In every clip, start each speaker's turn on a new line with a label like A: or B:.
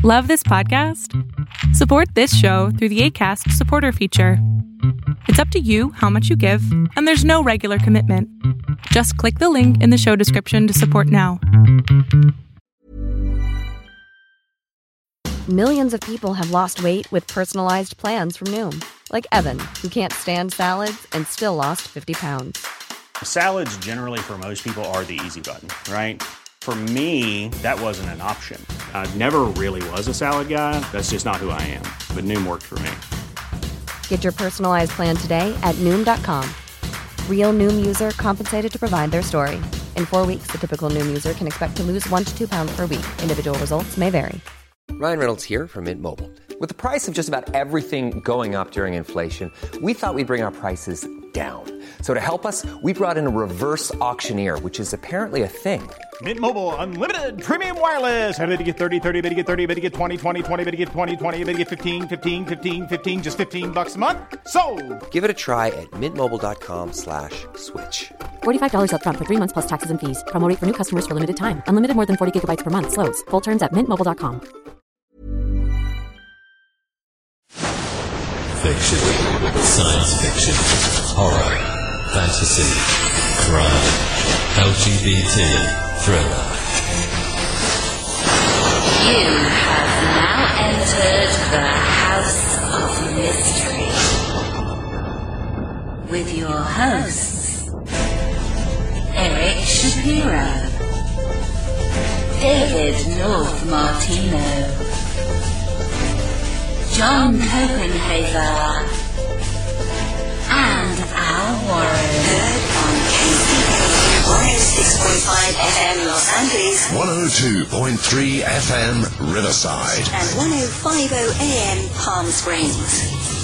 A: Love this podcast? Support this show through the Acast supporter feature. It's up to you how much you give, and there's no regular commitment. Just click the link in the show description to support now.
B: Millions of people have lost weight with personalized plans from Noom. Like Evan, who can't stand salads and still lost 50 pounds.
C: Salads generally for most people are the easy button, right? For me, that wasn't an option. I never really was a salad guy. That's just not who I am. But Noom worked for me.
B: Get your personalized plan today at Noom.com. Real Noom user compensated to provide their story. In 4 weeks, the typical Noom user can expect to lose 1 to 2 pounds per week. Individual results may vary.
D: Ryan Reynolds here from Mint Mobile. With the price of just about everything going up during inflation, we thought we'd bring our prices down. So to help us, we brought in a reverse auctioneer, which is apparently a thing.
E: Mint Mobile Unlimited Premium Wireless. How to get 30, 30, bit to get 30, bit to get 20, 20, 20, bit to get 20, 20, bit to get 15, 15, 15, 15, just $15 a month? Sold!
D: Give it a try at mintmobile.com/switch.
B: $45 up front for 3 months plus taxes and fees. Promo rate for new customers for limited time. Unlimited more than 40 gigabytes per month. Slows full terms at mintmobile.com.
F: Fiction, science fiction, horror, fantasy, crime, LGBT, thriller.
G: You have now entered the House of Mystery with your hosts, Eric Shapiro, David North Martino, John Copenhaver, and Al Warren. Heard on KCKU 106.5 FM Los Angeles,
F: 102.3 FM Riverside,
G: and 105.0 AM Palm Springs.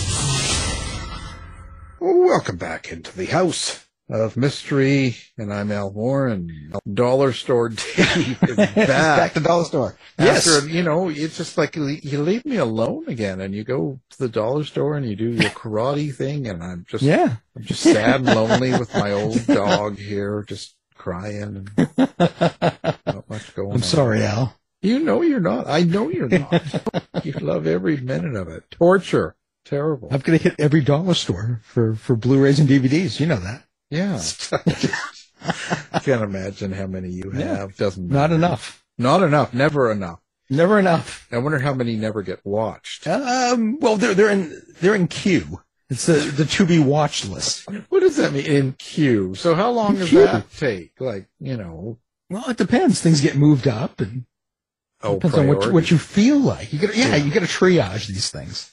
H: Welcome back into the House of Mystery, and I'm Al Warren. Dollar Store Dave is back.
I: Back to Dollar Store. Yes.
H: After, it's just like you leave me alone again, and you go to the dollar store and you do your karate thing, and I'm just sad and lonely with my old dog here, just crying. And not much going on.
I: I'm sorry, Al.
H: You know you're not. I know you're not. You love every minute of it. Torture. Terrible.
I: I'm going to hit every dollar store for Blu-rays and DVDs. You know that.
H: Yeah. I can't imagine how many you have. Doesn't matter.
I: Not enough.
H: Not enough. Never enough.
I: Never enough.
H: I wonder how many never get watched.
I: Well, they're in queue. It's the to be watched list.
H: What does that mean? In queue. So how long does that take?
I: Well, it depends. Things get moved up, and depends on what you feel like. You got to triage these things.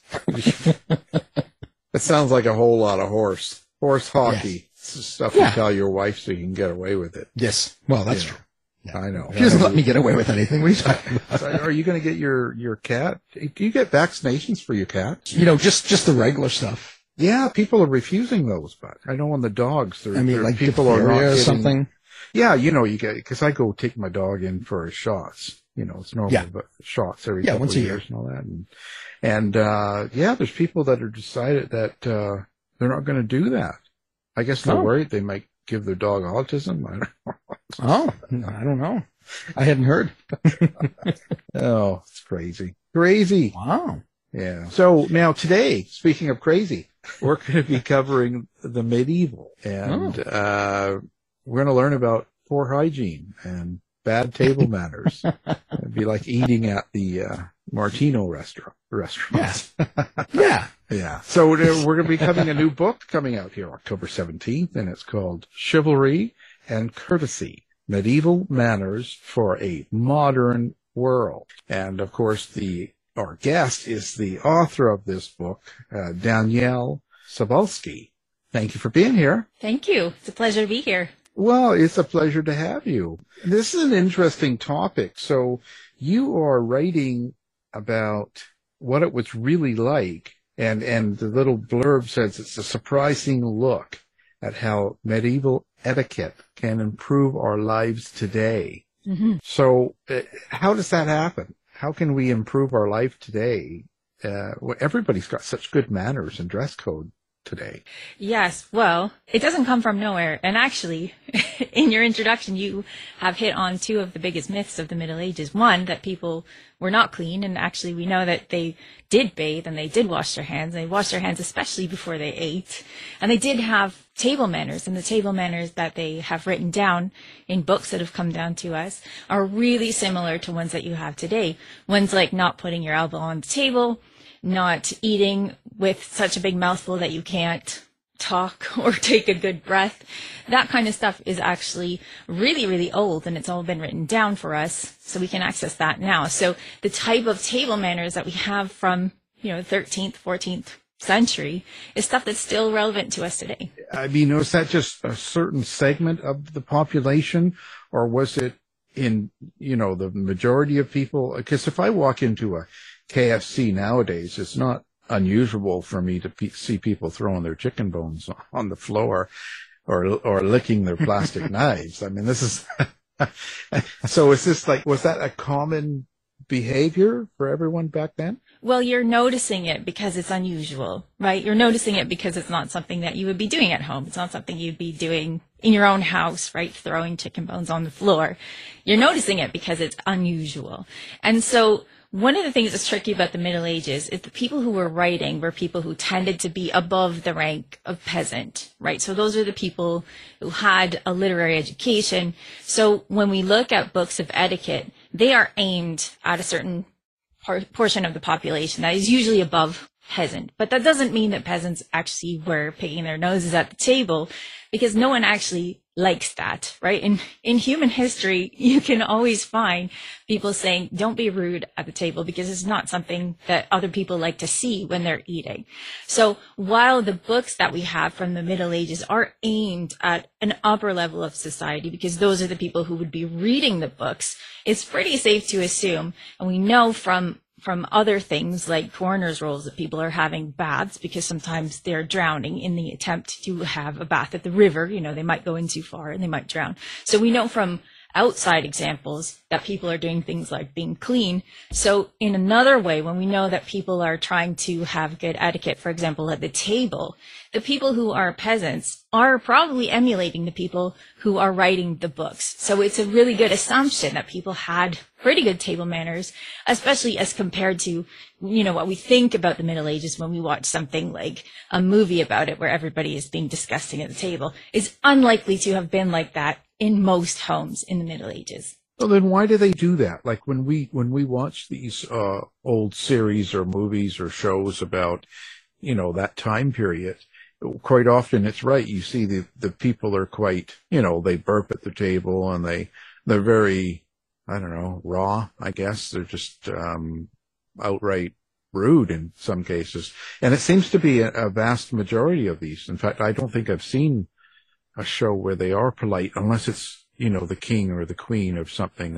H: It sounds like a whole lot of horse hockey.
I: Yes.
H: Stuff you tell your wife so you can get away with it.
I: Yes. Well, that's true. Yeah.
H: I know.
I: She doesn't let me get away with anything. What are you talking about?
H: So are you going to get your cat? Do you get vaccinations for your cat?
I: Just the regular stuff.
H: Yeah, people are refusing those, but I know on the dogs.
I: Like
H: people are not getting,
I: something.
H: Yeah, you get, because I go take my dog in for shots. It's normal, but shots every couple
I: once
H: of
I: a year
H: years and all that. And there's people that are decided that they're not going to do that. I guess they're worried they might give their dog autism. I don't know.
I: I don't know. I hadn't heard.
H: Oh, it's crazy. Crazy.
I: Wow.
H: Yeah. So now today, speaking of crazy, we're going to be covering the medieval, and we're going to learn about poor hygiene and bad table manners. It'd be like eating at the Martino restaurant.
I: Yeah.
H: Yeah. So we're going to be having a new book coming out here October 17th, and it's called Chivalry and Courtesy, Medieval Manners for a Modern World. And, of course, our guest is the author of this book, Danielle Cybulski. Thank you for being here.
J: Thank you. It's a pleasure to be here.
H: Well, it's a pleasure to have you. This is an interesting topic. So you are writing about what it was really like, and the little blurb says it's a surprising look at how medieval etiquette can improve our lives today.
J: Mm-hmm.
H: So how does that happen? How can we improve our life today? Everybody's got such good manners and dress code today.
J: Yes, well, it doesn't come from nowhere. And actually, in your introduction, you have hit on two of the biggest myths of the Middle Ages. One, that people were not clean, and actually we know that they did bathe and they did wash their hands. They washed their hands especially before they ate. And they did have table manners, and the table manners that they have written down in books that have come down to us are really similar to ones that you have today. Ones like not putting your elbow on the table, not eating with such a big mouthful that you can't talk or take a good breath. That kind of stuff is actually really, really old, and it's all been written down for us, so we can access that now. So the type of table manners that we have from, 13th, 14th century is stuff that's still relevant to us today.
H: I mean, was that just a certain segment of the population, or was it in, the majority of people? Because if I walk into a KFC nowadays, it's not unusual for me to see people throwing their chicken bones on the floor or licking their plastic knives. I mean, this is so is this was that a common behavior for everyone back then?
J: Well, you're noticing it because it's unusual, right? You're noticing it because it's not something that you would be doing at home. It's not something you'd be doing in your own house, right? Throwing chicken bones on the floor. You're noticing it because it's unusual. And so one of the things that's tricky about the Middle Ages is the people who were writing were people who tended to be above the rank of peasant, right? So those are the people who had a literary education. So when we look at books of etiquette, they are aimed at a certain portion of the population that is usually above peasant. But that doesn't mean that peasants actually were picking their noses at the table, because no one actually likes that, right? In human history, you can always find people saying, don't be rude at the table, because it's not something that other people like to see when they're eating. So while the books that we have from the Middle Ages are aimed at an upper level of society, because those are the people who would be reading the books, it's pretty safe to assume, and we know from other things like coroner's rolls that people are having baths because sometimes they're drowning in the attempt to have a bath at the river. They might go in too far and they might drown. So we know from outside examples that people are doing things like being clean. So in another way, when we know that people are trying to have good etiquette, for example, at the table, the people who are peasants are probably emulating the people who are writing the books. So it's a really good assumption that people had pretty good table manners, especially as compared to, what we think about the Middle Ages when we watch something like a movie about it where everybody is being disgusting at the table. It's unlikely to have been like that in most homes in the Middle Ages.
H: Well, then why do they do that? Like when we watch these old series or movies or shows about, that time period, quite often it's right. You see the people are quite, they burp at the table and they're very, I don't know, raw, I guess. They're just outright rude in some cases. And it seems to be a vast majority of these. In fact, I don't think I've seen a show where they are polite unless it's, the king or the queen of something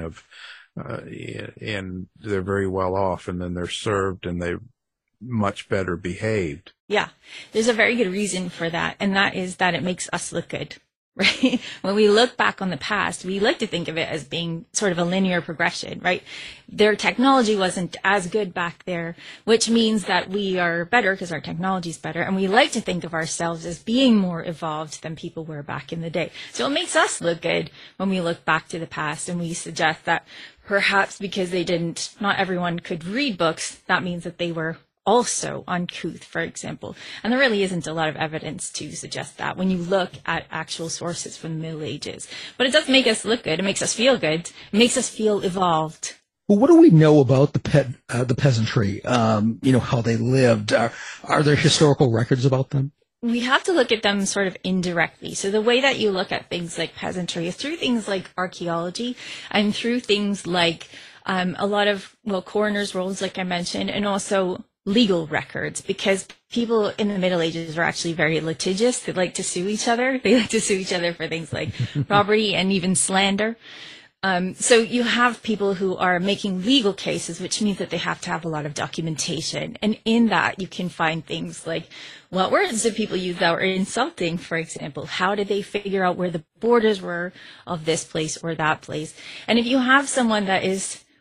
H: and they're very well off, and then they're served and they're much better behaved.
J: Yeah, there's a very good reason for that. And that is that it makes us look good, right? When we look back on the past, we like to think of it as being sort of a linear progression, right? Their technology wasn't as good back there, which means that we are better because our technology is better. And we like to think of ourselves as being more evolved than people were back in the day. So it makes us look good when we look back to the past and we suggest that perhaps because not everyone could read books, that means that they were also uncouth, for example. And there really isn't a lot of evidence to suggest that when you look at actual sources from the Middle Ages. But it does make us look good. It makes us feel good. It makes us feel evolved.
I: Well, what do we know about the peasantry? How they lived. Are there historical records about them?
J: We have to look at them sort of indirectly. So the way that you look at things like peasantry is through things like archaeology and through things like a lot of, coroner's rolls, like I mentioned, and also legal records, because people in the Middle Ages are actually very litigious. They like to sue each other. They like to sue each other for things like robbery and even slander. So you have people who are making legal cases, which means that they have to have a lot of documentation. And in that, you can find things like, what words did people use that were insulting, for example? How did they figure out where the borders were of this place or that place? And if you have someone that is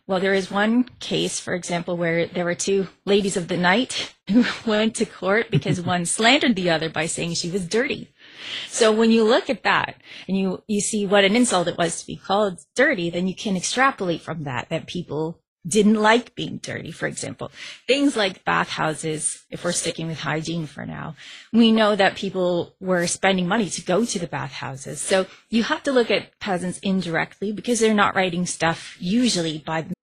J: Well, there is one case, for example, where there were two ladies of the night who went to court because one slandered the other by saying she was dirty. So when you look at that and you see what an insult it was to be called dirty, then you can extrapolate from that people didn't like being dirty, for example. Things like bathhouses, if we're sticking with hygiene for now, we know that people were spending money to go to the bathhouses. So you have to look at peasants indirectly because they're not writing stuff usually by them.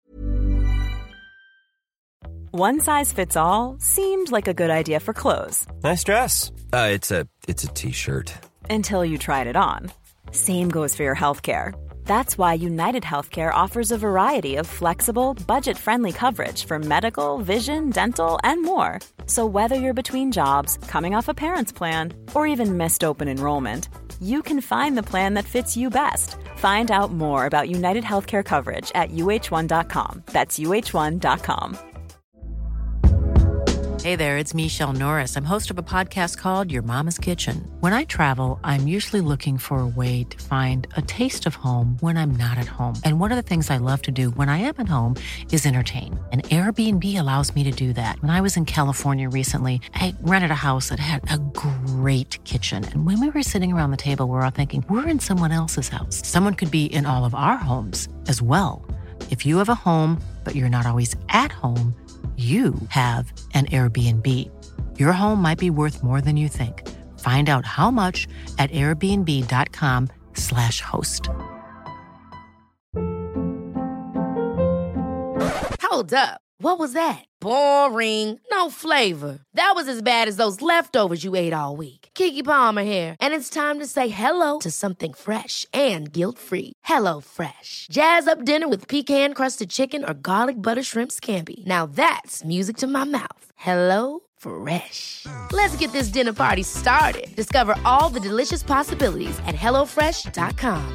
K: One size fits all seemed like a good idea for clothes.
L: Nice dress. It's a t-shirt.
K: Until you tried it on. Same goes for your healthcare. That's why United Healthcare offers a variety of flexible, budget-friendly coverage for medical, vision, dental, and more. So whether you're between jobs, coming off a parent's plan, or even missed open enrollment, you can find the plan that fits you best. Find out more about United Healthcare coverage at uh1.com. That's uh1.com.
M: Hey there, it's Michelle Norris. I'm host of a podcast called Your Mama's Kitchen. When I travel, I'm usually looking for a way to find a taste of home when I'm not at home. And one of the things I love to do when I am at home is entertain. And Airbnb allows me to do that. When I was in California recently, I rented a house that had a great kitchen. And when we were sitting around the table, we were all thinking, we're in someone else's house. Someone could be in all of our homes as well. If you have a home, but you're not always at home, you have an Airbnb. Your home might be worth more than you think. Find out how much at airbnb.com/host.
N: Hold up. What was that? Boring. No flavor. That was as bad as those leftovers you ate all week. Keke Palmer here, and it's time to say hello to something fresh and guilt-free. Hello Fresh. Jazz up dinner with pecan-crusted chicken or garlic butter shrimp scampi. Now that's music to my mouth. Hello Fresh. Let's get this dinner party started. Discover all the delicious possibilities at hellofresh.com.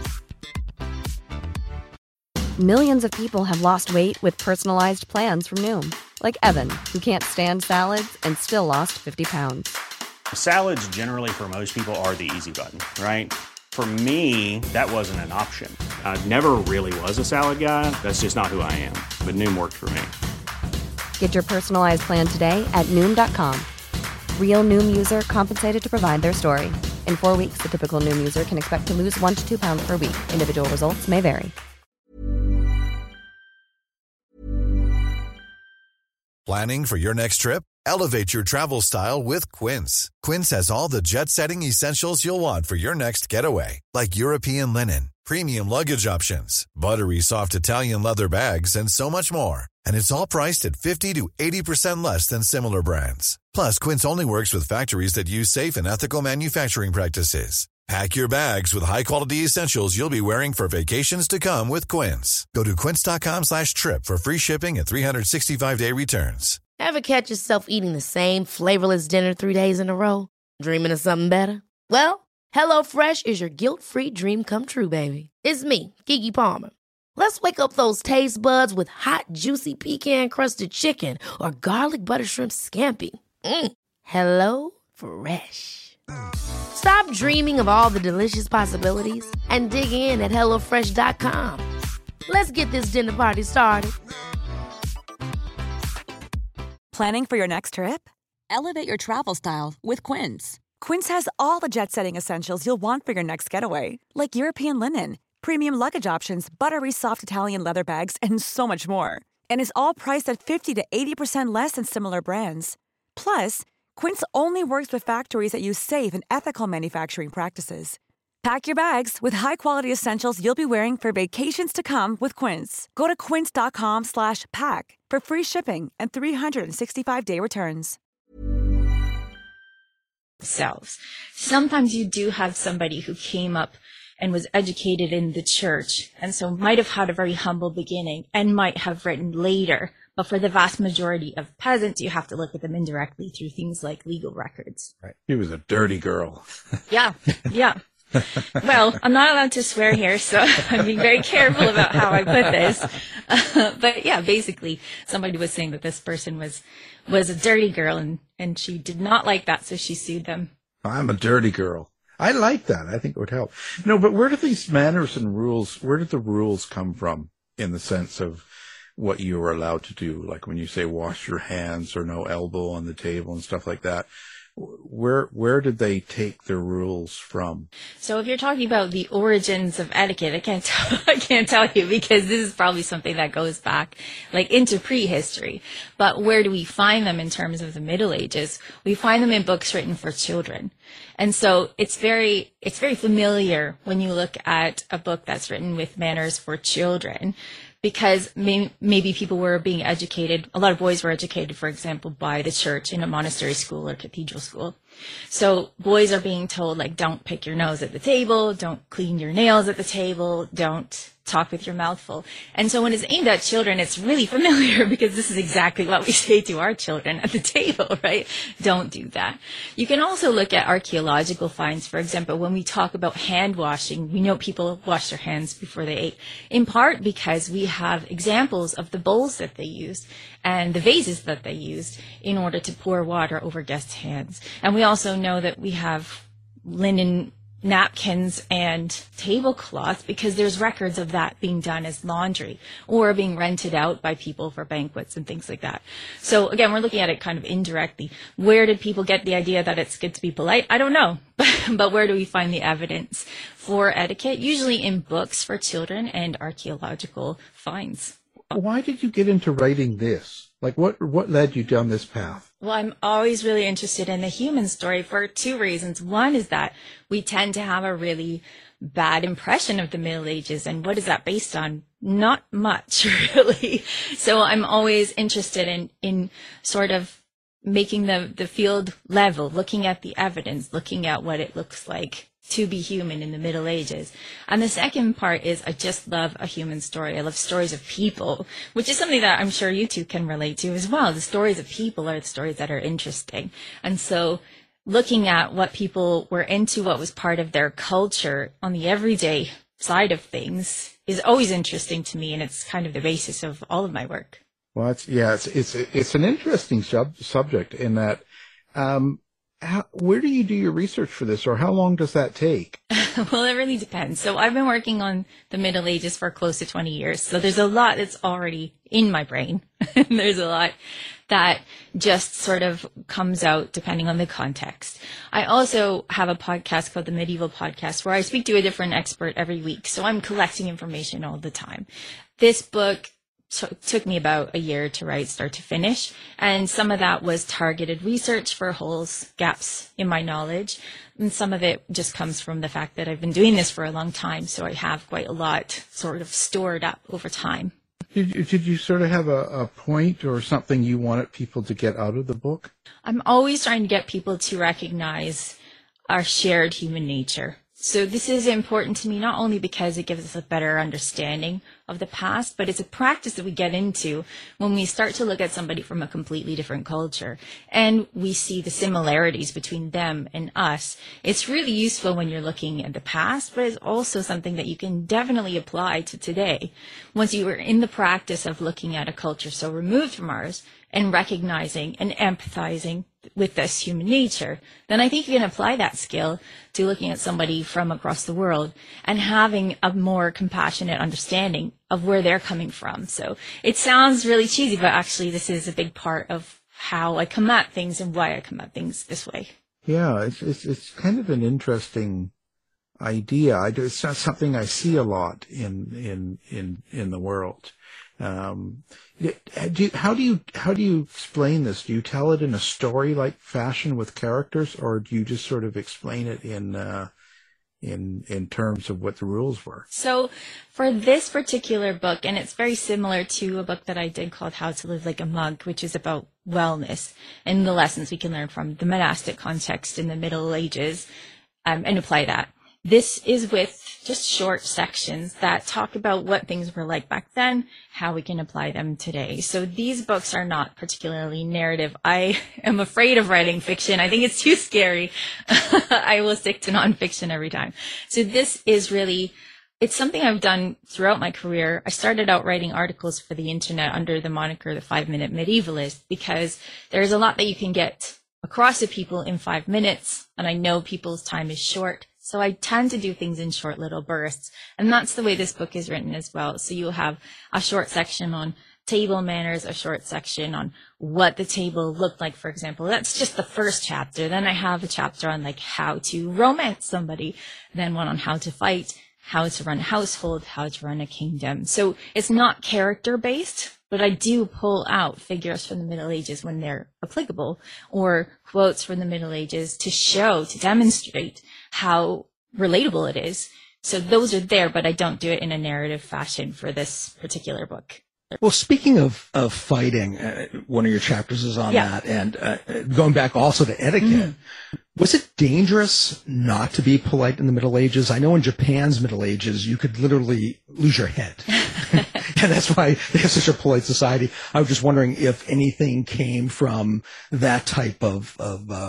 B: Millions of people have lost weight with personalized plans from Noom. Like Evan, who can't stand salads and still lost 50 pounds.
C: Salads generally for most people are the easy button, right? For me, that wasn't an option. I never really was a salad guy. That's just not who I am. But Noom worked for me.
B: Get your personalized plan today at Noom.com. Real Noom user compensated to provide their story. In 4 weeks, the typical Noom user can expect to lose 1 to 2 pounds per week. Individual results may vary.
O: Planning for your next trip? Elevate your travel style with Quince. Quince has all the jet-setting essentials you'll want for your next getaway, like European linen, premium luggage options, buttery soft Italian leather bags, and so much more. And it's all priced at 50 to 80% less than similar brands. Plus, Quince only works with factories that use safe and ethical manufacturing practices. Pack your bags with high-quality essentials you'll be wearing for vacations to come with Quince. Go to quince.com/trip for free shipping and 365-day returns.
N: Ever catch yourself eating the same flavorless dinner 3 days in a row? Dreaming of something better? Well, HelloFresh is your guilt-free dream come true, baby. It's me, Keke Palmer. Let's wake up those taste buds with hot, juicy pecan-crusted chicken or garlic butter shrimp scampi. Hello Fresh. Stop dreaming of all the delicious possibilities and dig in at hellofresh.com. Let's get this dinner party started.
K: Planning for your next trip? Elevate your travel style with Quince. Quince has all the jet-setting essentials you'll want for your next getaway, like European linen, premium luggage options, buttery soft Italian leather bags, and so much more. And is all priced at 50 to 80% less than similar brands. Plus, Quince only works with factories that use safe and ethical manufacturing practices. Pack your bags with high-quality essentials you'll be wearing for vacations to come with Quince. Go to quince.com/pack for free shipping and 365-day returns.
J: Sometimes you do have somebody who came up and was educated in the church, and so might have had a very humble beginning and might have written later. But for the vast majority of peasants, you have to look at them indirectly through things like legal records.
H: Right. He was a dirty girl.
J: Yeah. Well, I'm not allowed to swear here, so I'm being very careful about how I put this. But yeah, basically, somebody was saying that this person was a dirty girl, and she did not like that, so she sued them.
H: I'm a dirty girl. I like that. I think it would help. No, but where do these manners and rules, where did the rules come from in the sense of what you were allowed to do, like when you say wash your hands or no elbow on the table and stuff like that. Where did they take their rules from?
J: So if you're talking about the origins of etiquette, I can't tell you, because this is probably something that goes back like into prehistory. But where do we find them in terms of the Middle Ages? We find them in books written for children. And so it's very familiar when you look at a book that's written with manners for children, because maybe people were being educated. A lot of boys were educated, for example, by the church in a monastery school or cathedral school. So boys are being told, like, don't pick your nose at the table, don't clean your nails at the table, don't talk with your mouth full. And so when it's aimed at children, it's really familiar, because this is exactly what we say to our children at the table, right? Don't do that. You can also look at archaeological finds. For example, when we talk about hand washing, we know people wash their hands before they ate, in part because we have examples of the bowls that they used and the vases that they used in order to pour water over guests' hands. And we also know that we have linen napkins and tablecloths because there's records of that being done as laundry or being rented out by people for banquets and things like that. So again, we're looking at it kind of indirectly. Where did people get the idea that it's good to be polite? I don't know. But where do we find the evidence for etiquette? Usually in books for children and archaeological finds.
H: Why did you get into writing this? Like, what led you down this path?
J: Well, I'm always really interested in the human story for two reasons. One is that we tend to have a really bad impression of the Middle Ages. And what is that based on? Not much, really. So I'm always interested in sort of making the field level, looking at the evidence, looking at what it looks like to be human in the Middle Ages. And the second part is I just love a human story. I love stories of people, which is something that I'm sure you two can relate to as well. The stories of people are the stories that are interesting. And so looking at what people were into, what was part of their culture on the everyday side of things is always interesting to me. And it's kind of the basis of all of my work.
H: Well, it's an interesting subject in that, where do you do your research for this, or how long does that take?
J: Well, it really depends. So I've been working on the Middle Ages for close to 20 years. So there's a lot that's already in my brain. There's a lot that just sort of comes out depending on the context. I also have a podcast called the Medieval Podcast where I speak to a different expert every week. So I'm collecting information all the time. This book took me about a year to write, start to finish. And some of that was targeted research for holes, gaps in my knowledge. And some of it just comes from the fact that I've been doing this for a long time. So I have quite a lot sort of stored up over time.
H: Did you sort of have a point or something you wanted people to get out of the book?
J: I'm always trying to get people to recognize our shared human nature. So this is important to me, not only because it gives us a better understanding of the past, but it's a practice that we get into when we start to look at somebody from a completely different culture and we see the similarities between them and us. It's really useful when you're looking at the past, but it's also something that you can definitely apply to today. Once you are in the practice of looking at a culture so removed from ours and recognizing and empathizing with this human nature, then I think you can apply that skill to looking at somebody from across the world and having a more compassionate understanding of where they're coming from. So it sounds really cheesy, but actually this is a big part of how I come at things and why I come at things this way.
H: Yeah, it's kind of an interesting idea. It's not something I see a lot in the world. How do you explain this? Do you tell it in a story-like fashion with characters, or do you just sort of explain it in terms of what the rules were?
J: So for this particular book, and it's very similar to a book that I did called How to Live Like a Monk, which is about wellness and the lessons we can learn from the monastic context in the Middle Ages, and apply that. This is with just short sections that talk about what things were like back then, how we can apply them today. So these books are not particularly narrative. I am afraid of writing fiction. I think it's too scary. I will stick to nonfiction every time. So this is really, it's something I've done throughout my career. I started out writing articles for the internet under the moniker The 5-Minute Medievalist, because there's a lot that you can get across to people in 5 minutes, and I know people's time is short. So I tend to do things in short little bursts. And that's the way this book is written as well. So you'll have a short section on Table manners, a short section on what the table looked like, for example. That's just the first chapter. Then I have a chapter on like how to romance somebody, then one on how to fight, how to run a household, how to run a kingdom. So it's not character based, but I do pull out figures from the Middle Ages when they're applicable, or quotes from the Middle Ages to demonstrate how relatable it is. So those are there, but I don't do it in a narrative fashion for this particular book.
I: Well, speaking of fighting, one of your chapters is on that, and going back also to etiquette, was it dangerous not to be polite in the Middle Ages? I know in Japan's Middle Ages, you could literally lose your head. And that's why they have such a polite society. I was just wondering if anything came from that type of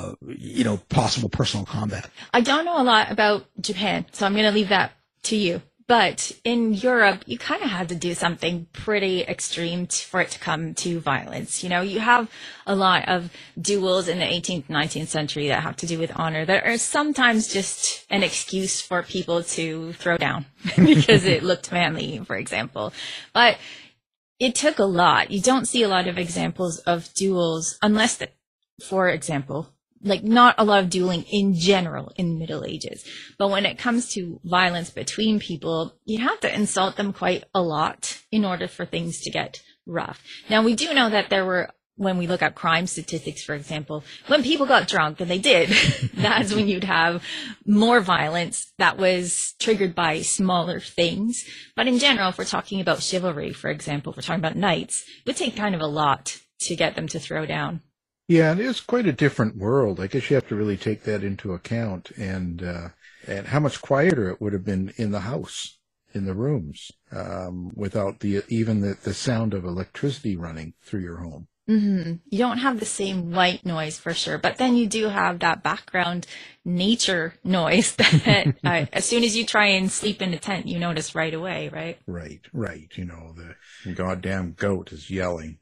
I: possible personal combat.
J: I don't know a lot about Japan, so I'm going to leave that to you. But in Europe, you kind of had to do something pretty extreme for it to come to violence. You know, you have a lot of duels in the 18th, 19th century that have to do with honor that are sometimes just an excuse for people to throw down because it looked manly, for example. But it took a lot. You don't see a lot of examples of duels unless, for example, like not a lot of dueling in general in the Middle Ages. But when it comes to violence between people, you have to insult them quite a lot in order for things to get rough. Now, we do know that there were, when we look at crime statistics, for example, when people got drunk, and they did, that's when you'd have more violence that was triggered by smaller things. But in general, if we're talking about chivalry, for example, if we're talking about knights, it would take kind of a lot to get them to throw down.
H: Yeah, and it's quite a different world. I guess you have to really take that into account, and how much quieter it would have been in the house, in the rooms, without even the sound of electricity running through your home.
J: Mm-hmm. You don't have the same white noise for sure, but then you do have that background nature noise that as soon as you try and sleep in a tent, you notice right away, right?
H: Right. You know, the goddamn goat is yelling,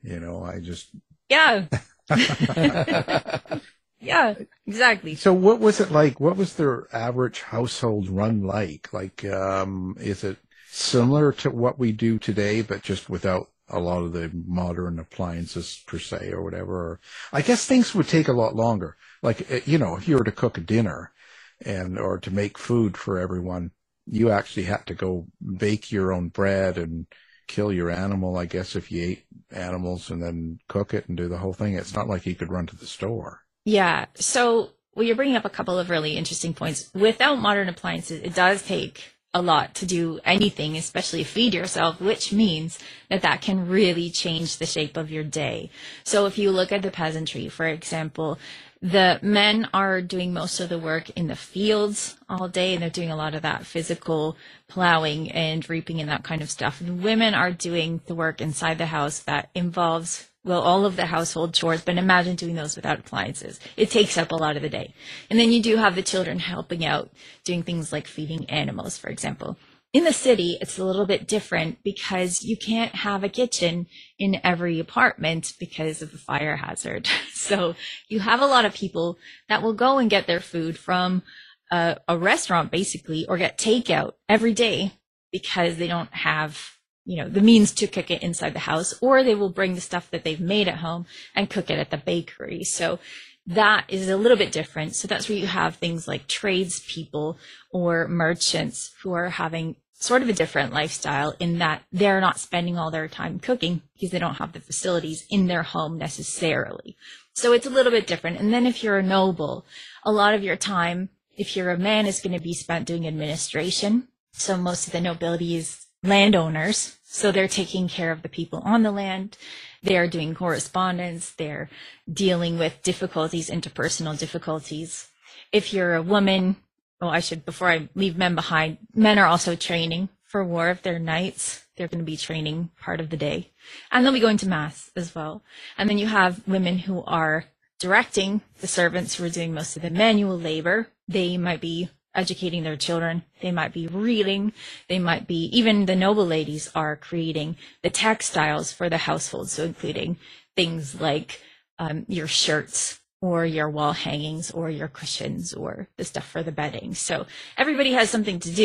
J: Yeah. Yeah, exactly.
H: So what was it like? What was their average household run like? Like, is it similar to what we do today, but just without a lot of the modern appliances per se or whatever? Or, I guess things would take a lot longer. Like, if you were to cook a dinner or to make food for everyone, you actually had to go bake your own bread and kill your animal, I guess, if you ate animals, and then cook it and do the whole thing. It's not like you could run to the store. Yeah.
J: So, well, you're bringing up a couple of really interesting points. Without modern appliances, it does take a lot to do anything, especially feed yourself, which means that can really change the shape of your day. So if you look at the peasantry, for example, the men are doing most of the work in the fields all day, and they're doing a lot of that physical plowing and reaping and that kind of stuff. And women are doing the work inside the house that involves, well, all of the household chores, but imagine doing those without appliances. It takes up a lot of the day. And then you do have the children helping out, doing things like feeding animals, for example. In the city, it's a little bit different because you can't have a kitchen in every apartment because of the fire hazard. So you have a lot of people that will go and get their food from a restaurant, basically, or get takeout every day because they don't have, the means to cook it inside the house, or they will bring the stuff that they've made at home and cook it at the bakery. So that is a little bit different. So that's where you have things like tradespeople or merchants who are having sort of a different lifestyle in that they're not spending all their time cooking because they don't have the facilities in their home necessarily. So it's a little bit different. And then if you're a noble, a lot of your time, if you're a man, is going to be spent doing administration. So most of the nobility is landowners. So they're taking care of the people on the land. They're doing correspondence. They're dealing with difficulties, interpersonal difficulties. If you're a woman, before I leave men behind, men are also training for war. If they're knights, they're going to be training part of the day. And they'll be going to mass as well. And then you have women who are directing the servants who are doing most of the manual labor. They might be educating their children. They might be reading. They might be, even the noble ladies are creating the textiles for the household. So including things like your shirts, or your wall hangings, or your cushions, or the stuff for the bedding. So everybody has something to do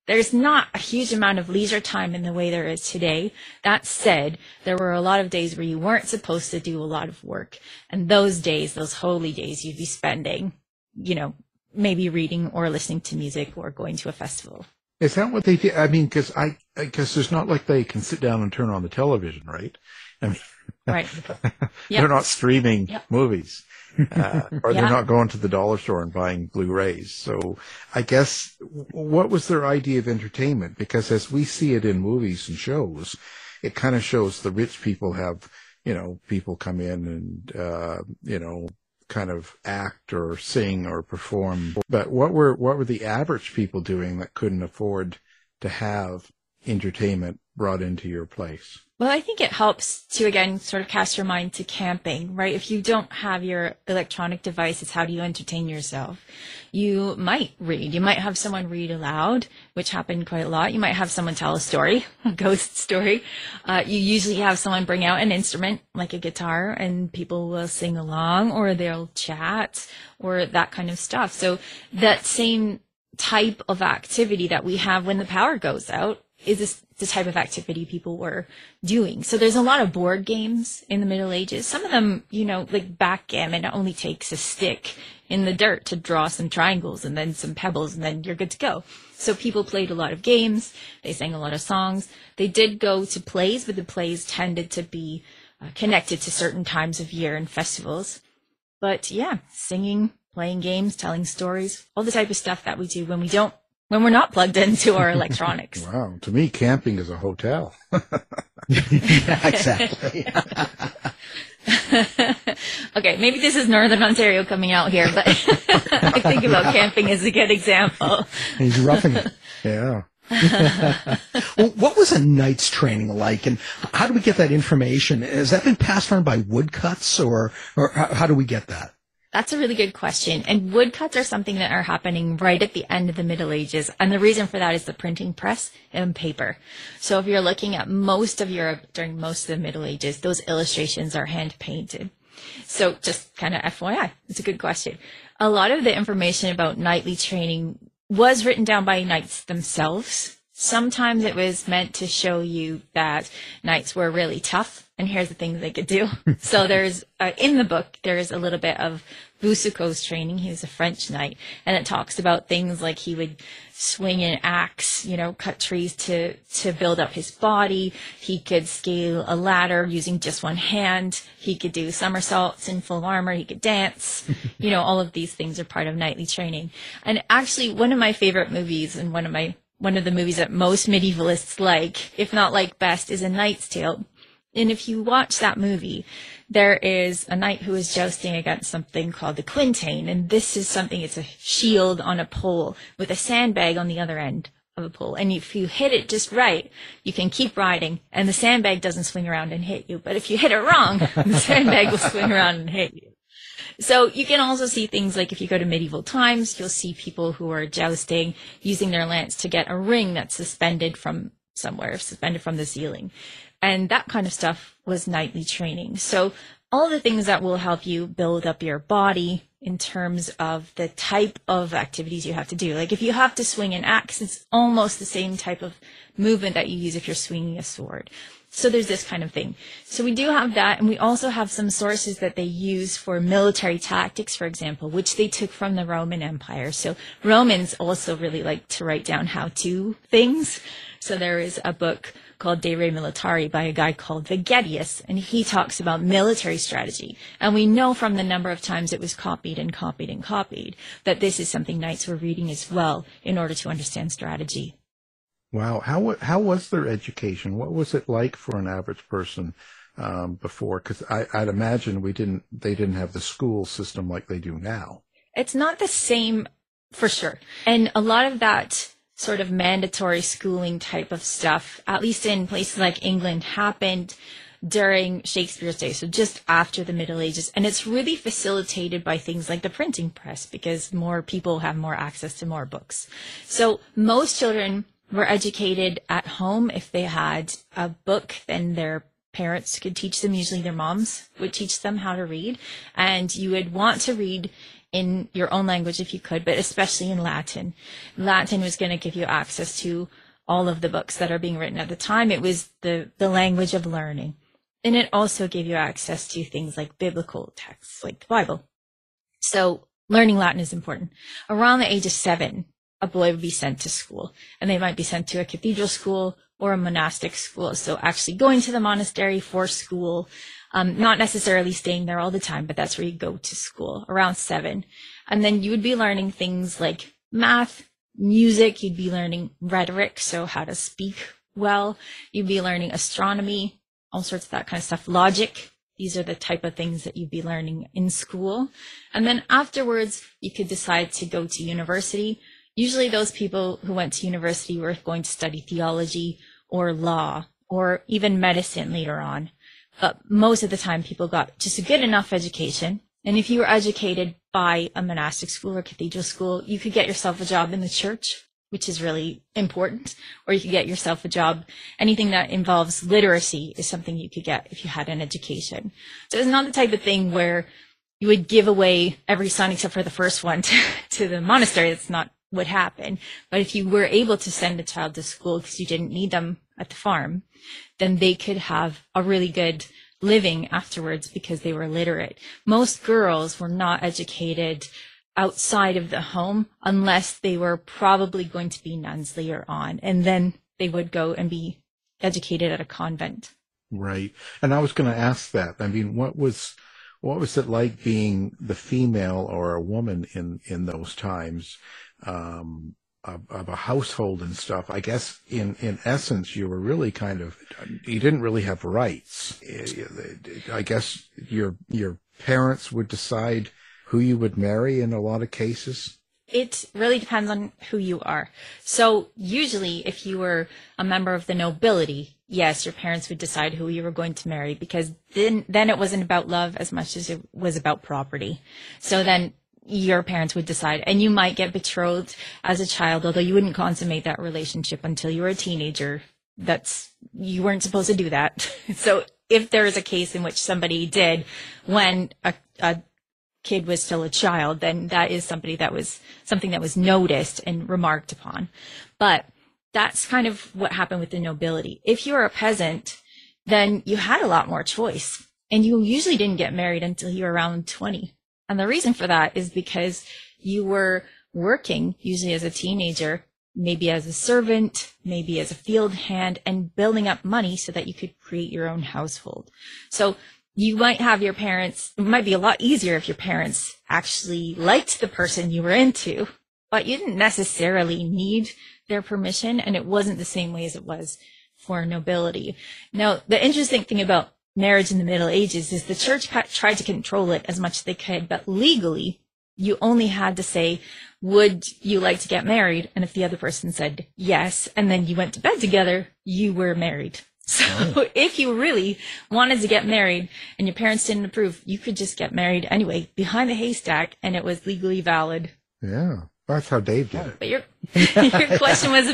J: there's not a huge amount of leisure time in the way there is today. That said, there were a lot of days where you weren't supposed to do a lot of work. And those days, those holy days, you'd be spending, maybe reading or listening to music or going to a festival.
H: Is that what they do? I mean, because there's not like they can sit down and turn on the television, right? I mean,
J: right.
H: They're not streaming movies. Or they're
J: Yeah.
H: not going to the dollar store and buying Blu-rays. So I guess what was their idea of entertainment? Because as we see it in movies and shows, it kind of shows the rich people have, people come in and, kind of act or sing or perform. But what were the average people doing that couldn't afford to have entertainment brought into your place?
J: Well, I think it helps to, again, sort of cast your mind to camping, right? If you don't have your electronic devices, how do you entertain yourself? You might read. You might have someone read aloud, which happened quite a lot. You might have someone tell a story, a ghost story. You usually have someone bring out an instrument, like a guitar, and people will sing along, or they'll chat, or that kind of stuff. So that same type of activity that we have when the power goes out is the type of activity people were doing. So there's a lot of board games in the Middle Ages. Some of them, like backgammon, it only takes a stick in the dirt to draw some triangles and then some pebbles and then you're good to go. So people played a lot of games. They sang a lot of songs. They did go to plays, but the plays tended to be connected to certain times of year and festivals. But yeah, singing, playing games, telling stories, all the type of stuff that we do when we're not plugged into our electronics.
H: Wow. To me, camping is a hotel.
I: Yeah, exactly.
J: Okay, maybe this is Northern Ontario coming out here, but I think about camping as a good example.
I: He's roughing it.
H: Yeah.
I: Well, what was a knight's training like, and how do we get that information? Has that been passed on by woodcuts, or how do we get that?
J: That's a really good question. And woodcuts are something that are happening right at the end of the Middle Ages. And the reason for that is the printing press and paper. So if you're looking at most of Europe during most of the Middle Ages, those illustrations are hand painted. So just kind of FYI, it's a good question. A lot of the information about knightly training was written down by knights themselves. Sometimes it was meant to show you that knights were really tough. And here's the things they could do. So there's, in the book, there's a little bit of Boucicault's training. He was a French knight. And it talks about things like he would swing an axe, cut trees to build up his body. He could scale a ladder using just one hand. He could do somersaults in full armor. He could dance. All of these things are part of knightly training. And actually, one of my favorite movies and one of the movies that most medievalists like, if not like best, is A Knight's Tale. And if you watch that movie, there is a knight who is jousting against something called the quintain. And this is something, it's a shield on a pole with a sandbag on the other end of a pole. And if you hit it just right, you can keep riding and the sandbag doesn't swing around and hit you. But if you hit it wrong, the sandbag will swing around and hit you. So you can also see things like if you go to medieval times, you'll see people who are jousting using their lance to get a ring that's suspended from somewhere, suspended from the ceiling. And that kind of stuff was knightly training. So all the things that will help you build up your body in terms of the type of activities you have to do. Like if you have to swing an axe, it's almost the same type of movement that you use if you're swinging a sword. So there's this kind of thing. So we do have that, and we also have some sources that they use for military tactics, for example, which they took from the Roman Empire. So Romans also really like to write down how-to things. So there is a book called De Re Militari by a guy called Vegetius, and he talks about military strategy. And we know from the number of times it was copied and copied and copied that this is something knights were reading as well in order to understand strategy.
H: Wow. How was their education? What was it like for an average person before? Because I'd imagine they didn't have the school system like they do now.
J: It's not the same for sure. And a lot of that sort of mandatory schooling type of stuff, at least in places like England, happened during Shakespeare's day, so just after the Middle Ages. And it's really facilitated by things like the printing press because more people have more access to more books. So most children were educated at home. If they had a book, then their parents could teach them, usually their moms would teach them how to read. And you would want to read in your own language if you could, but especially in Latin. Latin was going to give you access to all of the books that are being written at the time. It was the language of learning. And it also gave you access to things like biblical texts, like the Bible. So learning Latin is important. Around the age of 7, a boy would be sent to school, and they might be sent to a cathedral school or a monastic school. So actually going to the monastery for school, not necessarily staying there all the time, but that's where you go to school around 7. And then you would be learning things like math, music, you'd be learning rhetoric, so how to speak well. You'd be learning astronomy, all sorts of that kind of stuff, logic. These are the type of things that you'd be learning in school. And then afterwards, you could decide to go to university. Usually those people who went to university were going to study theology or law or even medicine later on. But most of the time, people got just a good enough education. And if you were educated by a monastic school or cathedral school, you could get yourself a job in the church, which is really important, or you could get yourself a job. Anything that involves literacy is something you could get if you had an education. So it's not the type of thing where you would give away every son except for the first one to the monastery. That's not what happened. But if you were able to send a child to school because you didn't need them at the farm, then they could have a really good living afterwards because they were literate. Most girls were not educated outside of the home unless they were probably going to be nuns later on, and then they would go and be educated at a convent.
H: Right. And I was going to ask that. I mean, what was it like being the female or a woman in those times, of a household and stuff? I guess in essence, you were really you didn't really have rights. I guess your parents would decide who you would marry in a lot of cases.
J: It really depends on who you are. So usually if you were a member of the nobility, yes, your parents would decide who you were going to marry, because then it wasn't about love as much as it was about property. So then your parents would decide, and you might get betrothed as a child, although you wouldn't consummate that relationship until you were a teenager. You weren't supposed to do that. So if there is a case in which somebody did when a kid was still a child, then that is something that was noticed and remarked upon. But that's kind of what happened with the nobility. If you were a peasant, then you had a lot more choice, and you usually didn't get married until you were around 20. And the reason for that is because you were working, usually as a teenager, maybe as a servant, maybe as a field hand, and building up money so that you could create your own household. So you might have your parents, it might be a lot easier if your parents actually liked the person you were into, but you didn't necessarily need their permission, and it wasn't the same way as it was for nobility. Now, the interesting thing about marriage in the Middle Ages is the church tried to control it as much as they could, but legally, you only had to say, would you like to get married? And if the other person said yes, and then you went to bed together, you were married. So if you really wanted to get married and your parents didn't approve, you could just get married anyway, behind the haystack, and it was legally valid.
H: Yeah, that's how Dave did it.
J: But your question was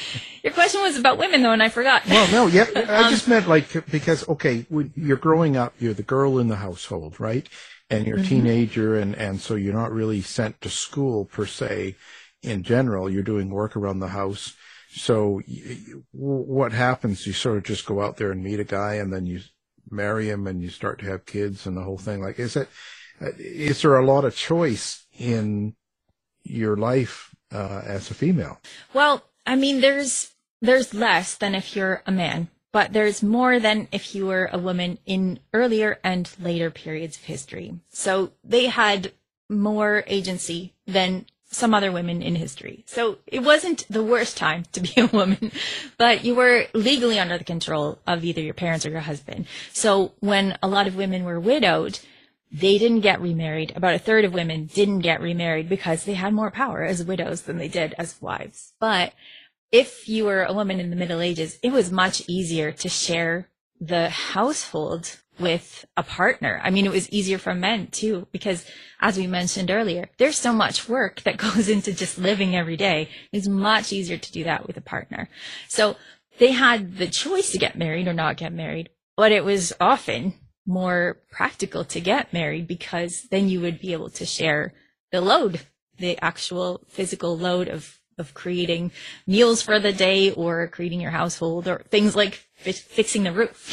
J: about women, though, and I forgot.
H: Well, no, yeah, I just meant because, okay, when you're growing up, you're the girl in the household, right? And you're a teenager, and so you're not really sent to school per se. In general, you're doing work around the house. So what happens? You sort of just go out there and meet a guy, and then you marry him, and you start to have kids, and the whole thing. Like, is there a lot of choice in your life as a female?
J: Well, I mean, there's less than if you're a man, but there's more than if you were a woman in earlier and later periods of history. So they had more agency than some other women in history. So it wasn't the worst time to be a woman, but you were legally under the control of either your parents or your husband. So when a lot of women were widowed, they didn't get remarried. About a third of women didn't get remarried because they had more power as widows than they did as wives. But if you were a woman in the Middle Ages, it was much easier to share the household with a partner. I mean, it was easier for men too, because as we mentioned earlier, there's so much work that goes into just living every day. It's much easier to do that with a partner. So they had the choice to get married or not get married, but it was often more practical to get married because then you would be able to share the load, the actual physical load of creating meals for the day or creating your household or things like fixing the roof.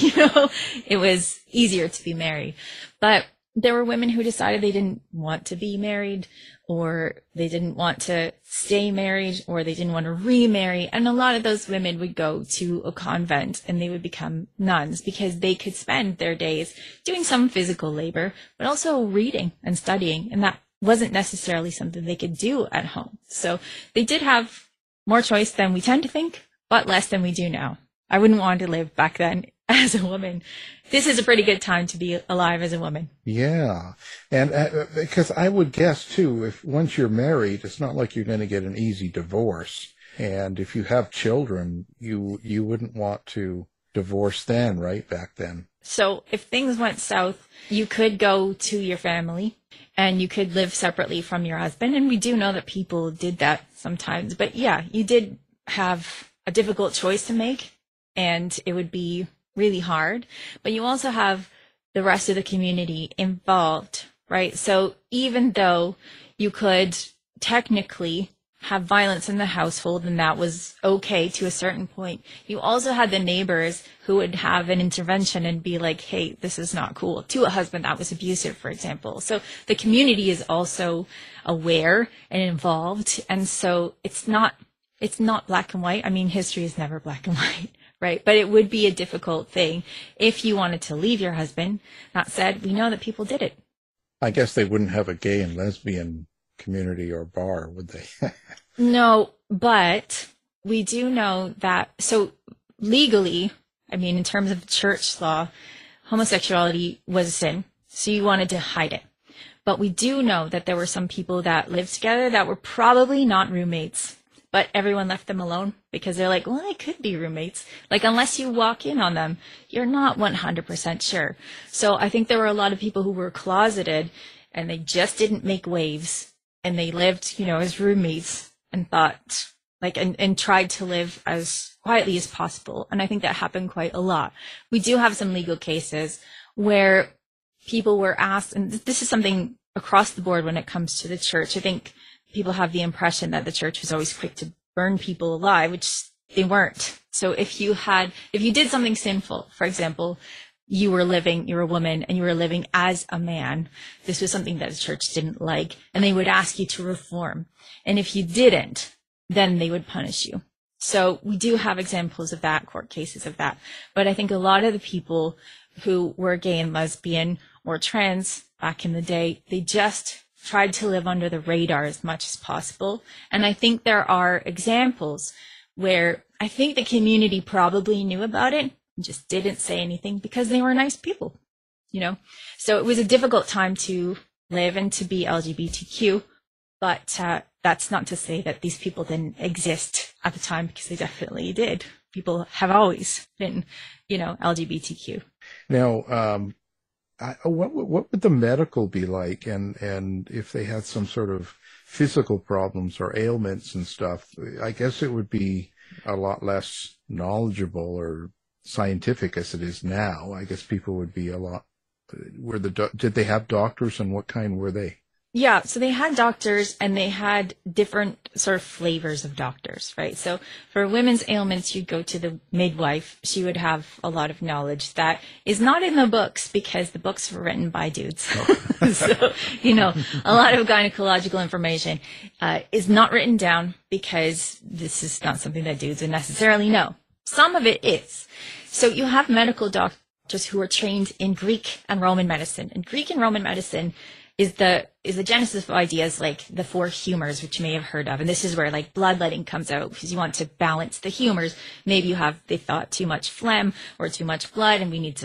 J: It was easier to be married. But there were women who decided they didn't want to be married, or they didn't want to stay married, or they didn't want to remarry. And a lot of those women would go to a convent and they would become nuns because they could spend their days doing some physical labor, but also reading and studying. And that wasn't necessarily something they could do at home. So they did have more choice than we tend to think, but less than we do now. I wouldn't want to live back then as a woman. This is a pretty good time to be alive as a woman.
H: Yeah. And because I would guess, too, if once you're married, it's not like you're going to get an easy divorce. And if you have children, you wouldn't want to divorce then, right, back then.
J: So if things went south, you could go to your family and you could live separately from your husband. And we do know that people did that sometimes. But yeah, you did have a difficult choice to make, and it would be really hard. But you also have the rest of the community involved, right? So even though you could technically have violence in the household, and that was okay to a certain point, you also had the neighbors who would have an intervention and be like, hey, this is not cool, to a husband that was abusive, for example. So the community is also aware and involved. And so it's not black and white. I mean, history is never black and white, right? But it would be a difficult thing if you wanted to leave your husband. That said, we know that people did it.
H: I guess they wouldn't have a gay and lesbian community or bar, would they?
J: No, but we do know that, so legally, I mean, in terms of church law, homosexuality was a sin, so you wanted to hide it. But we do know that there were some people that lived together that were probably not roommates, but everyone left them alone because they're like, well, they could be roommates. Like, unless you walk in on them, you're not 100% sure. So I think there were a lot of people who were closeted and they just didn't make waves. And they lived, as roommates and thought, and tried to live as quietly as possible. And I think that happened quite a lot. We do have some legal cases where people were asked, and this is something across the board when it comes to the church. I think people have the impression that the church was always quick to burn people alive, which they weren't. So if you did something sinful, for example, you were a woman and you were living as a man, this was something that the church didn't like, and they would ask you to reform. And if you didn't, then they would punish you. So we do have examples of that, court cases of that. But I think a lot of the people who were gay and lesbian or trans back in the day, they just tried to live under the radar as much as possible. And I think there are examples where I think the community probably knew about it, just didn't say anything because they were nice people, So it was a difficult time to live and to be LGBTQ, but that's not to say that these people didn't exist at the time, because they definitely did. People have always been, LGBTQ.
H: Now, what would the medical be like, and if they had some sort of physical problems or ailments and stuff? I guess it would be a lot less knowledgeable or scientific as it is now. I guess people would be a lot. Did they have doctors, and what kind were they?
J: Yeah, so they had doctors, and they had different sort of flavors of doctors, right? So for women's ailments, you'd go to the midwife. She would have a lot of knowledge that is not in the books, because the books were written by dudes. Oh. So, a lot of gynecological information is not written down, because this is not something that dudes would necessarily know. Some of it is. So you have medical doctors who are trained in Greek and Roman medicine. And Greek and Roman medicine is the genesis of ideas like the 4 humors, which you may have heard of. And this is where bloodletting comes out, because you want to balance the humors. Maybe they thought too much phlegm or too much blood, and we need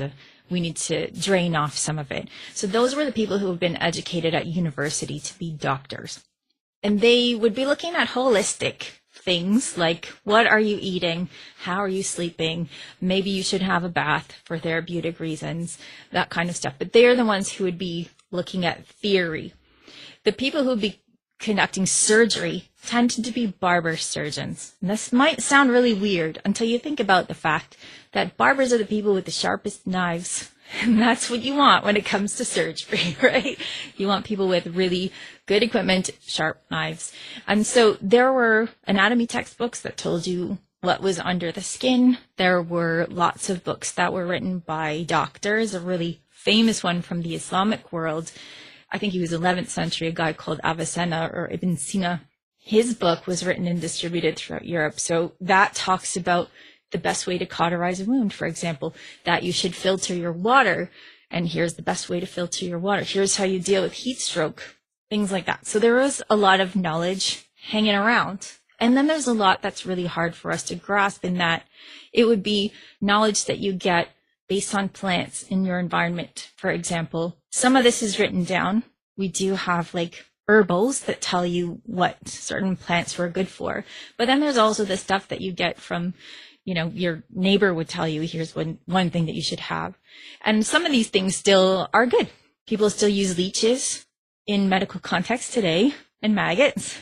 J: to drain off some of it. So those were the people who have been educated at university to be doctors. And they would be looking at holistic things like, what are you eating? How are you sleeping? Maybe you should have a bath for therapeutic reasons, that kind of stuff. But they're the ones who would be looking at theory. The people who would be conducting surgery tended to be barber surgeons. And this might sound really weird until you think about the fact that barbers are the people with the sharpest knives And that's what you want when it comes to surgery, right? You want people with really good equipment, sharp knives. And so there were anatomy textbooks that told you what was under the skin. There were lots of books that were written by doctors. A really famous one from the Islamic world, I think he was 11th century, a guy called Avicenna or Ibn Sina. His book was written and distributed throughout Europe. So that talks about the best way to cauterize a wound, for example, that you should filter your water. And here's the best way to filter your water. Here's how you deal with heat stroke, things like that. So there was a lot of knowledge hanging around. And then there's a lot that's really hard for us to grasp, in that it would be knowledge that you get based on plants in your environment. For example, some of this is written down. We do have like herbals that tell you what certain plants were good for. But then there's also the stuff that you get from, you know, your neighbor would tell you, here's one thing that you should have. And some of these things still are good. People still use leeches in medical context today, and maggots.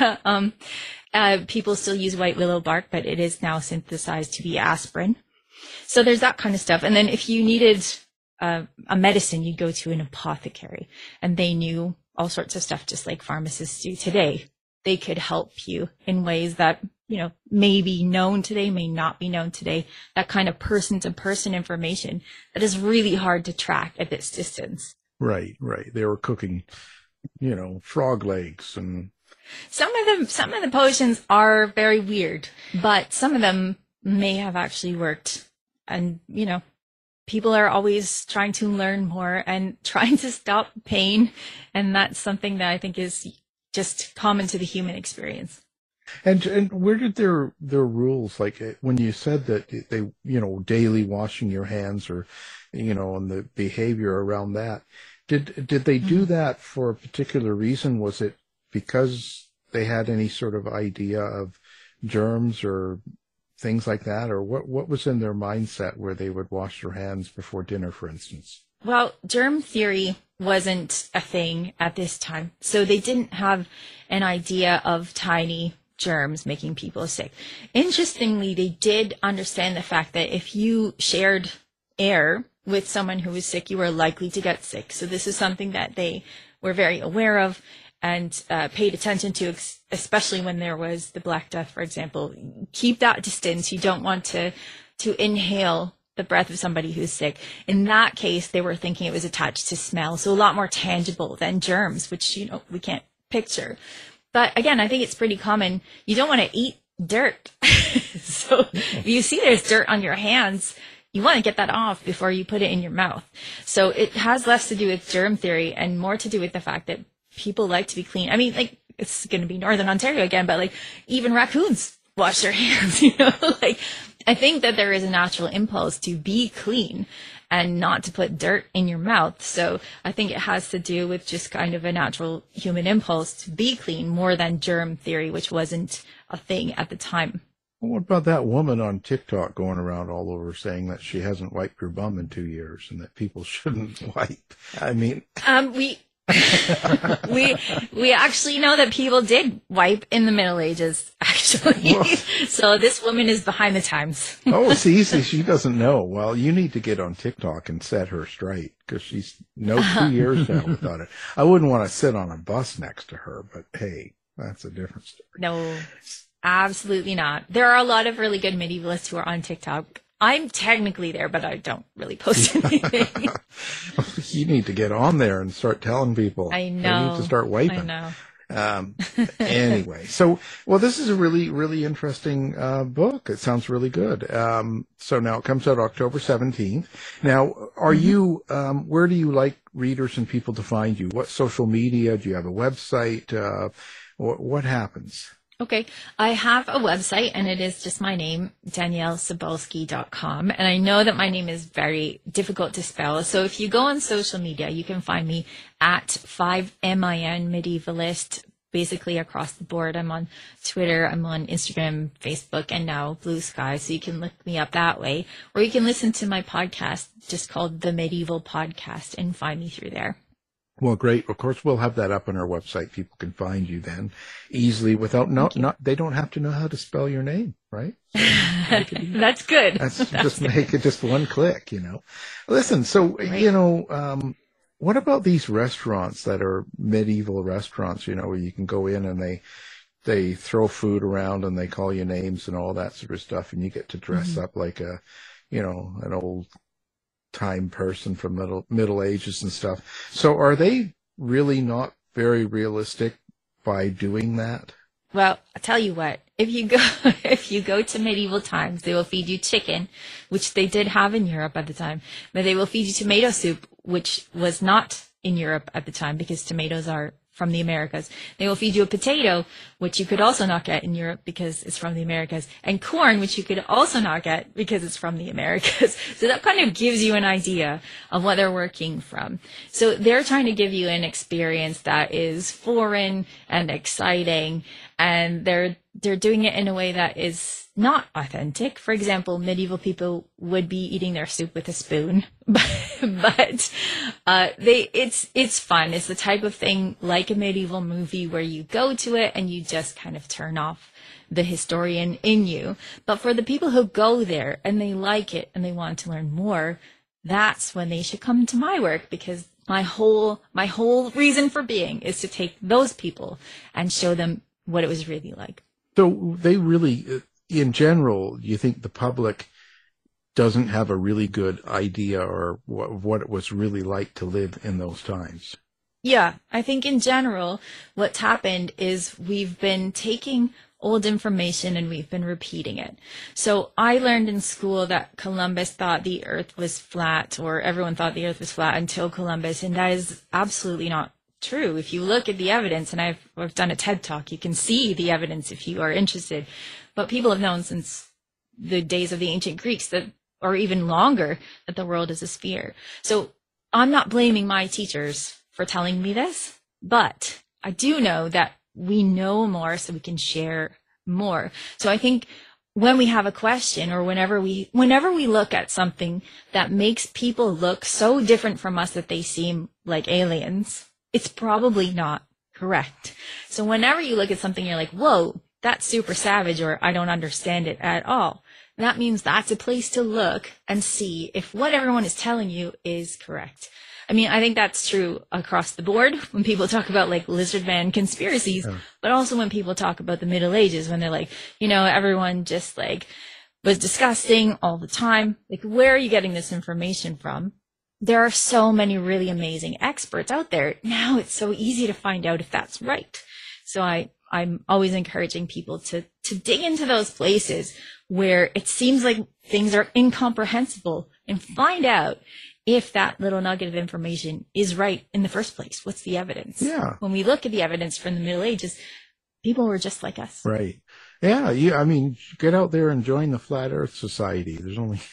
J: People still use white willow bark, but it is now synthesized to be aspirin. So there's that kind of stuff. And then if you needed a medicine, you'd go to an apothecary, and they knew all sorts of stuff, just like pharmacists do today. They could help you in ways that, you know, may be known today, may not be known today. That kind of person-to-person information that is really hard to track at this distance.
H: Right. They were cooking, you know, frog legs and...
J: Some of the potions are very weird, but some of them may have actually worked. And, you know, people are always trying to learn more and trying to stop pain. And that's something that I think is just common to the human experience.
H: And where did their rules, like when you said that they, you know, daily washing your hands, or, you know, and the behavior around that, did they do that for a particular reason? Was it because they had any sort of idea of germs or things like that? Or what was in their mindset where they would wash their hands before dinner, for instance?
J: Well, germ theory wasn't a thing at this time. So they didn't have an idea of tiny germs making people sick. Interestingly, they did understand the fact that if you shared air with someone who was sick, you were likely to get sick. So this is something that they were very aware of and paid attention to, especially when there was the Black Death, for example. Keep that distance. You don't want to inhale the breath of somebody who's sick. In that case, they were thinking it was attached to smell, so a lot more tangible than germs, which, you know, we can't picture. But again, I think it's pretty common. You don't want to eat dirt. So if you see there's dirt on your hands, you want to get that off before you put it in your mouth. So it has less to do with germ theory and more to do with the fact that people like to be clean. I mean, like, it's going to be Northern Ontario again, but like even raccoons wash their hands, you know, like I think that there is a natural impulse to be clean and not to put dirt in your mouth. So I think it has to do with just kind of a natural human impulse to be clean more than germ theory, which wasn't a thing at the time.
H: What about that woman on TikTok going around all over saying that she hasn't wiped her bum in 2 years and that people shouldn't wipe? I mean, we actually know that people did wipe in the Middle Ages, actually. Well, so this woman is behind the times. Oh, see, she doesn't know. Well, you need to get on TikTok and set her straight, because she's 2 years now without it. I wouldn't want to sit on a bus next to her, but hey, that's a different story.
J: No, absolutely not. There are a lot of really good medievalists who are on TikTok. I'm technically there, but I don't really post anything.
H: You need to get on there and start telling people.
J: I know.
H: They need to start wiping.
J: I know.
H: Anyway, so, well, this is a really, really interesting book. It sounds really good. So now it comes out October 17th. Now, are you, where do you like readers and people to find you? What social media? Do you have a website? What happens?
J: Okay. I have a website, and it is just my name, DanielleCebulski.com. And I know that my name is very difficult to spell. So if you go on social media, you can find me at 5MIN Medievalist, basically across the board. I'm on Twitter, I'm on Instagram, Facebook, and now Blue Sky. So you can look me up that way. Or you can listen to my podcast just called The Medieval Podcast and find me through there.
H: Well, great. Of course, we'll have that up on our website. People can find you then easily without they don't have to know how to spell your name, right? So
J: That's good.
H: Just make it just one click, Listen, so, what about these restaurants that are medieval restaurants, where you can go in and they throw food around and they call you names and all that sort of stuff, and you get to dress up like an old time person from middle ages and stuff. So are they really not very realistic by doing that?
J: Well, I'll tell you what, if you go to medieval times, they will feed you chicken, which they did have in Europe at the time, but they will feed you tomato soup, which was not in Europe at the time because tomatoes are from the Americas. They will feed you a potato, which you could also not get in Europe because it's from the Americas, and corn, which you could also not get because it's from the Americas. So that kind of gives you an idea of what they're working from. So they're trying to give you an experience that is foreign and exciting, and they're doing it in a way that is not authentic. For example, medieval people would be eating their soup with a spoon, but it's fun. It's the type of thing like a medieval movie where you go to it and you just kind of turn off the historian in you. But for the people who go there and they like it and they want to learn more, that's when they should come to my work, because my whole reason for being is to take those people and show them what it was really like.
H: So they really, in general, you think the public doesn't have a really good idea or what it was really like to live in those times?
J: Yeah, I think in general, what's happened is we've been taking old information and we've been repeating it. So I learned in school that Columbus thought the earth was flat, or everyone thought the earth was flat until Columbus, and that is absolutely not true. If you look at the evidence, and I've done a TED Talk, you can see the evidence if you are interested. But people have known since the days of the ancient Greeks that, or even longer, that the world is a sphere. So I'm not blaming my teachers for telling me this, but I do know that we know more so we can share more. So I think when we have a question, or whenever we look at something that makes people look so different from us that they seem like aliens, it's probably not correct. So whenever you look at something, you're like, whoa, that's super savage, or I don't understand it at all. That means that's a place to look and see if what everyone is telling you is correct. I mean, I think that's true across the board when people talk about like lizard man conspiracies, but also when people talk about the Middle Ages, when they're like, everyone just like was disgusting all the time. Like, where are you getting this information from? There are so many really amazing experts out there. Now it's so easy to find out if that's right. So I'm always encouraging people to dig into those places where it seems like things are incomprehensible and find out if that little nugget of information is right in the first place. What's the evidence?
H: Yeah.
J: When we look at the evidence from the Middle Ages, people were just like us.
H: Right. Yeah. I mean, get out there and join the Flat Earth Society. There's only...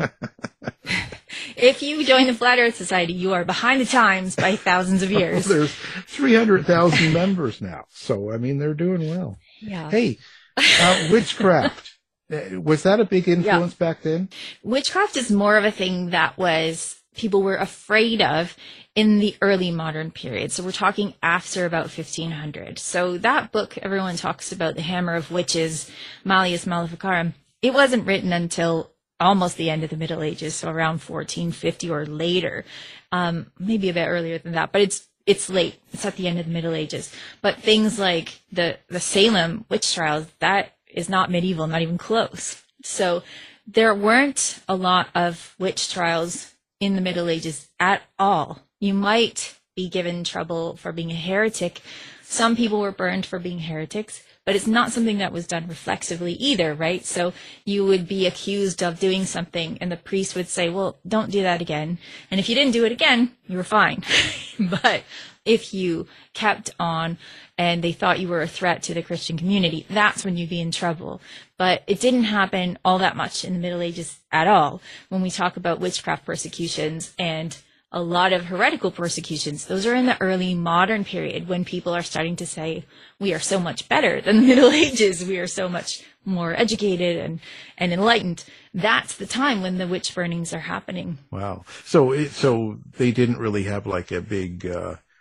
J: If you join the Flat Earth Society, you are behind the times by thousands of years.
H: There's 300,000 members now. So, I mean, they're doing well.
J: Yeah.
H: Hey, witchcraft. Was that a big influence back then?
J: Witchcraft is more of a thing that people were afraid of in the early modern period. So we're talking after about 1500. So that book everyone talks about, The Hammer of Witches, Malleus Maleficarum, it wasn't written until almost the end of the Middle Ages, so around 1450 or later, maybe a bit earlier than that, but it's late. It's at the end of the Middle Ages. But things like the Salem witch trials, that is not medieval, not even close. So there weren't a lot of witch trials in the Middle Ages at all. You might be given trouble for being a heretic. Some people were burned for being heretics, but it's not something that was done reflexively either, right? So you would be accused of doing something and the priest would say, well, don't do that again. And if you didn't do it again, you were fine. But if you kept on and they thought you were a threat to the Christian community, that's when you'd be in trouble. But it didn't happen all that much in the Middle Ages at all. When we talk about witchcraft persecutions and a lot of heretical persecutions, those are in the early modern period when people are starting to say, we are so much better than the Middle Ages. We are so much more educated and enlightened. That's the time when the witch burnings are happening.
H: Wow. So they didn't really have like a big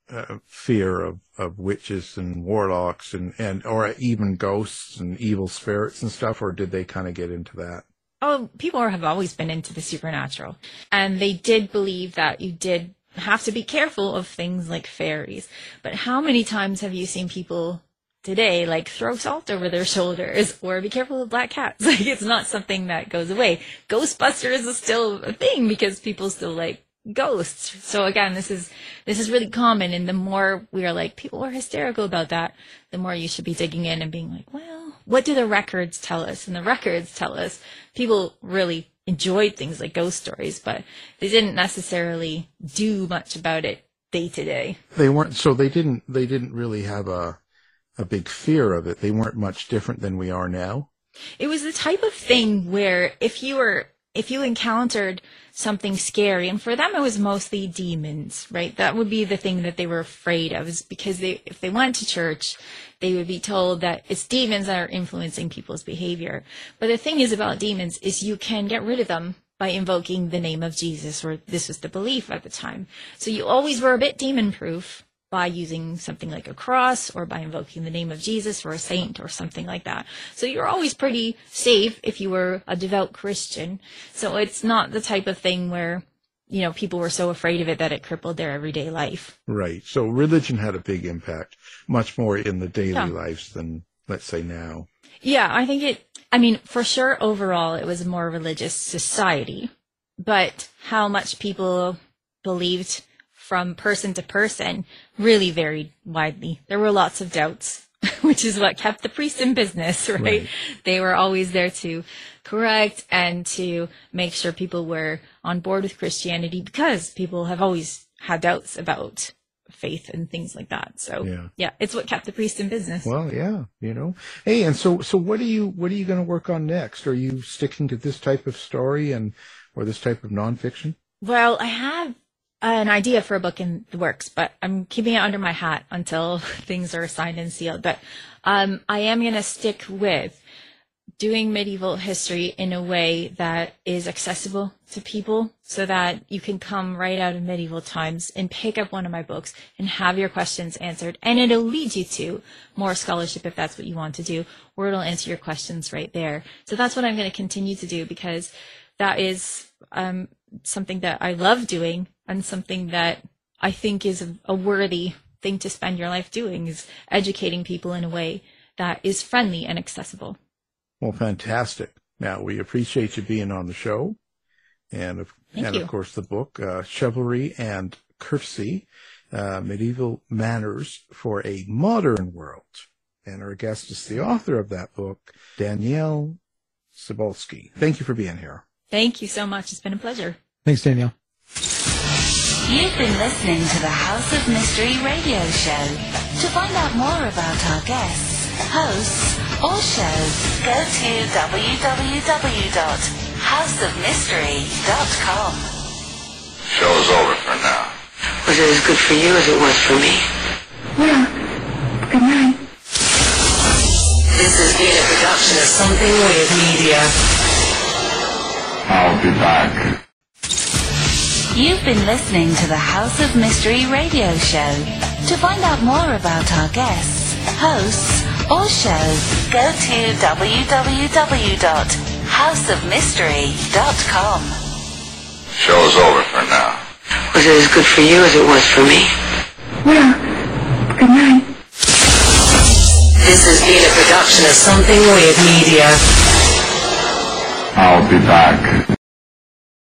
H: fear of witches and warlocks and or even ghosts and evil spirits and stuff, or did they kind of get into that?
J: Oh, people have always been into the supernatural, and they did believe that you did have to be careful of things like fairies. But how many times have you seen people today like throw salt over their shoulders or be careful of black cats? Like, it's not something that goes away. Ghostbusters is still a thing because people still like ghosts. So again, this is really common, and the more we are like, people are hysterical about that, the more you should be digging in and being like, well, what do the records tell us? And the records tell us people really enjoyed things like ghost stories, but they didn't necessarily do much about it day to day.
H: They didn't really have a big fear of it. They weren't much different than we are now.
J: It was the type of thing where if you encountered something scary, and for them it was mostly demons, right? That would be the thing that they were afraid of, is because if they went to church, they would be told that it's demons that are influencing people's behavior. But the thing is about demons is you can get rid of them by invoking the name of Jesus, or this was the belief at the time. So you always were a bit demon-proof by using something like a cross or by invoking the name of Jesus or a saint or something like that. So you're always pretty safe if you were a devout Christian. So it's not the type of thing where, you know, people were so afraid of it that it crippled their everyday life.
H: Right. So religion had a big impact, much more in the daily lives than, let's say, now.
J: Yeah, I think for sure, overall, it was a more religious society. But how much people believed from person to person really varied widely. There were lots of doubts, which is what kept the priest in business, right? They were always there to correct and to make sure people were on board with Christianity, because people have always had doubts about faith and things like that. So yeah, it's what kept the priest in business.
H: Well, yeah, you know. Hey, and so what are you going to work on next? Are you sticking to this type of story or this type of nonfiction?
J: Well, I have an idea for a book in the works, but I'm keeping it under my hat until things are signed and sealed. But I am going to stick with doing medieval history in a way that is accessible to people, so that you can come right out of medieval times and pick up one of my books and have your questions answered. And it'll lead you to more scholarship if that's what you want to do, or it'll answer your questions right there. So that's what I'm going to continue to do, because that is something that I love doing, and something that I think is a worthy thing to spend your life doing, is educating people in a way that is friendly and accessible.
H: Well, fantastic. Now, we appreciate you being on the show. And of course, the book, Chivalry and Courtesy, Medieval Manners for a Modern World. And our guest is the author of that book, Danielle Cybulski. Thank you for being here.
J: Thank you so much. It's been a pleasure.
I: Thanks, Danielle.
G: You've been listening to the House of Mystery radio show. To find out more about our guests, hosts, or shows, go to www.houseofmystery.com.
F: Show's over for now.
P: Was it as good for you as it was for me?
Q: Well, good night.
G: This has been a production of Something Weird Media.
F: I'll be back.
G: You've been listening to the House of Mystery radio show. To find out more about our guests, hosts, or shows, go to www.houseofmystery.com.
F: Show's over for now.
P: Was it as good for you as it was for me?
Q: Well, good night.
G: This has been a production of Something Weird Media.
F: I'll be back.